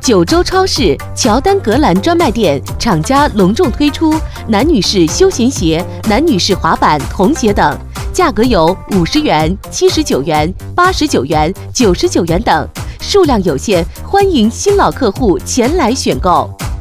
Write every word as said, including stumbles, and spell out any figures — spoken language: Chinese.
九州超市乔丹格兰专卖店厂家隆重推出男女士休闲鞋、男女士滑板、童鞋等，价格有五十元、七十九元、八十九元、九十九元等，数量有限，欢迎新老客户前来选购。